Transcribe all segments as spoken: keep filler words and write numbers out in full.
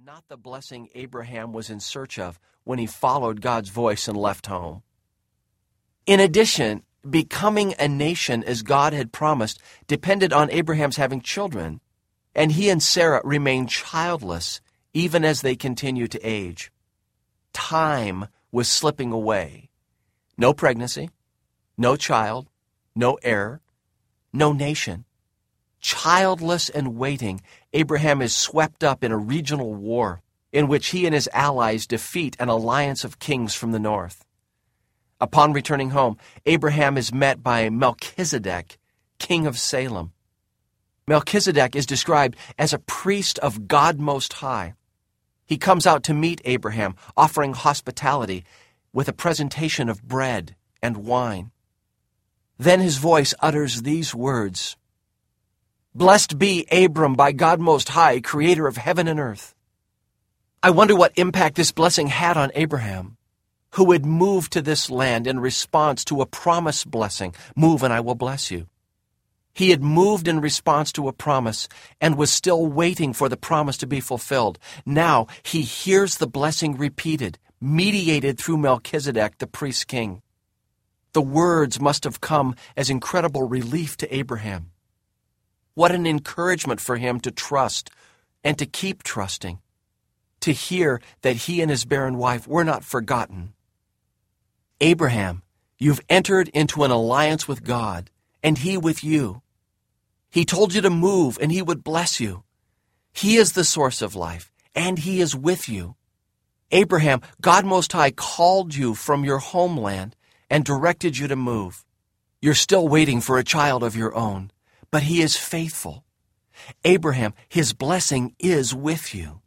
not the blessing Abraham was in search of when he followed God's voice and left home. In addition, becoming a nation as God had promised depended on Abraham's having children, and he and Sarah remained childless even as they continued to age. Time was slipping away. No pregnancy, no child, no heir, no nation. Childless and waiting, Abraham is swept up in a regional war in which he and his allies defeat an alliance of kings from the north. Upon returning home, Abraham is met by Melchizedek, king of Salem. Melchizedek is described as a priest of God Most High. He comes out to meet Abraham, offering hospitality with a presentation of bread and wine. Then his voice utters these words, "Blessed be Abram by God Most High, creator of heaven and earth." I wonder what impact this blessing had on Abraham, who had moved to this land in response to a promised blessing. Move and I will bless you. He had moved in response to a promise and was still waiting for the promise to be fulfilled. Now he hears the blessing repeated, mediated through Melchizedek, the priest king. The words must have come as incredible relief to Abraham. What an encouragement for him to trust and to keep trusting, to hear that he and his barren wife were not forgotten. Abraham, you've entered into an alliance with God, and he with you. He told you to move, and he would bless you. He is the source of life, and he is with you. Abraham, God Most High called you from your homeland and directed you to move. You're still waiting for a child of your own, but he is faithful. Abraham, his blessing is with you.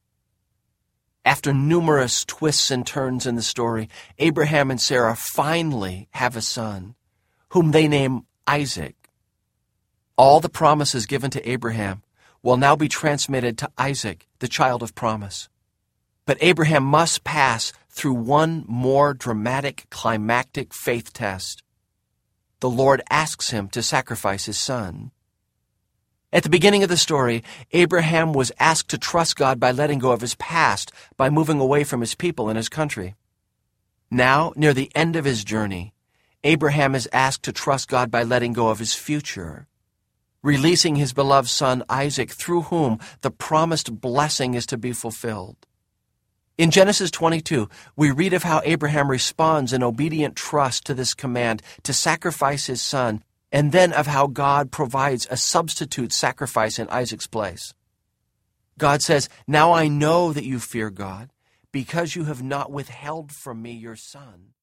After numerous twists and turns in the story, Abraham and Sarah finally have a son, whom they name Isaac. All the promises given to Abraham will now be transmitted to Isaac, the child of promise. But Abraham must pass through one more dramatic, climactic faith test. The Lord asks him to sacrifice his son. At the beginning of the story, Abraham was asked to trust God by letting go of his past, by moving away from his people and his country. Now, near the end of his journey, Abraham is asked to trust God by letting go of his future, releasing his beloved son Isaac, through whom the promised blessing is to be fulfilled. In Genesis twenty-two, we read of how Abraham responds in obedient trust to this command to sacrifice his son, and then of how God provides a substitute sacrifice in Isaac's place. God says, "Now I know that you fear God, because you have not withheld from me your son."